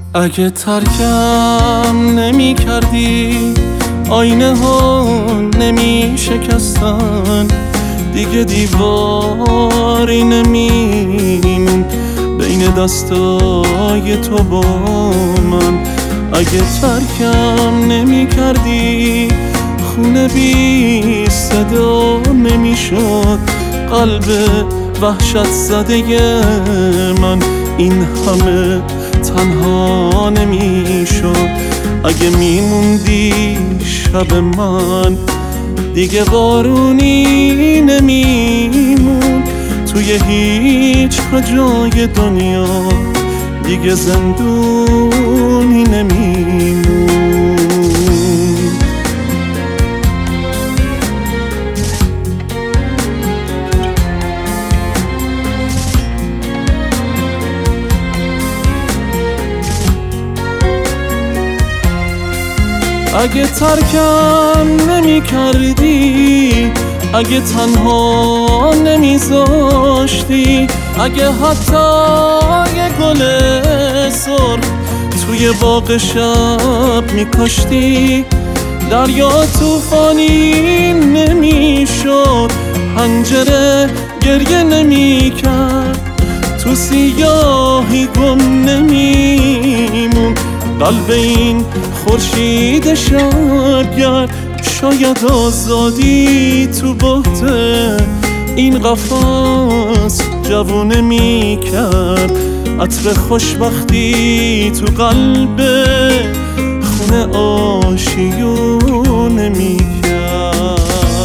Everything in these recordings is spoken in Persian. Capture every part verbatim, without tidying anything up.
اگه ترکم نمی کردی آینه ها نمی شکستن، دیگه دیواری نمیمون بین دستای تو با من. اگه ترکم نمی کردی خونه بی صدا نمی شد قلب وحشت زده من، این همه تنها نمی شد. اگه میموندی شب من دیگه بارونی نمیمون، توی هیچ کجای دنیا دیگه زندونی نمیمون. اگه ترکم نمی کردی، اگه تنها نمیذاشتی، اگه حتی یه گل سرخ توی باغ شب میکاشتی، دریا طوفانی نمیشد، پنجره گریه نمیکرد، تو سیاهی گم نمیمون قلب این خورشید شبگرد. شاید آزادی تو بحت این قفس جوونه میکرد، عطر خوشبختی تو قلب خونه آشیونه میکرد.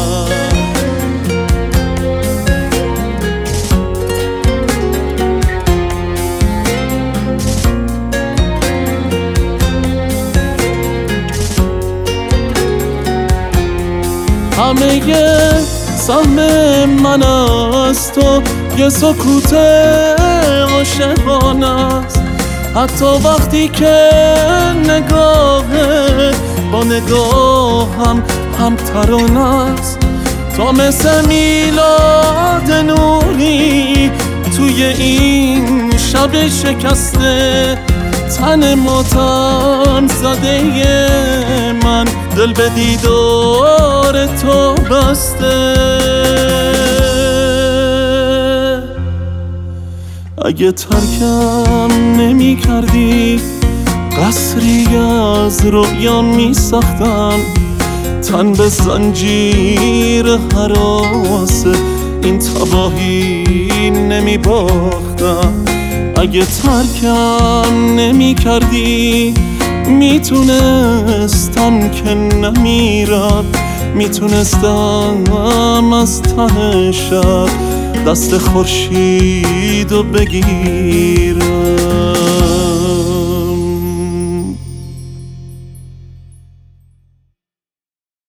همه سهم من از تو یه سکوت عاشقانه است، حتی وقتی که نگاهت با نگاهم هم ترانه است. تو مثل میلاد نوری توی این شب شکسته، تن ماتم زده من دل به دیدار تو بسته. اگه ترکم نمی کردی قصری از رویا می ساختم، تن به زنجیر هراس این تباهی نمی باختم. اگه ترکم نمی کردی میتونستم که نمیرم، میتونستم از ته شب دست خورشیدو بگیرم.